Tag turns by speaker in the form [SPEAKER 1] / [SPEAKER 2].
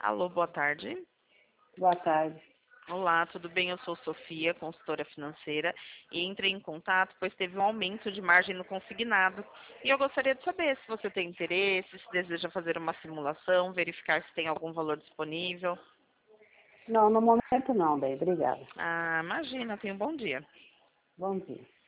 [SPEAKER 1] Alô, boa tarde.
[SPEAKER 2] Boa tarde.
[SPEAKER 1] Olá, tudo bem? Eu sou Sofia, consultora financeira, e entrei em contato pois teve um aumento de margem no consignado. E eu gostaria de saber se você tem interesse, se deseja fazer uma simulação, verificar se tem algum valor disponível.
[SPEAKER 2] Não, no momento não, bem, obrigada.
[SPEAKER 1] Ah, imagina, tenha um bom dia.
[SPEAKER 2] Bom dia.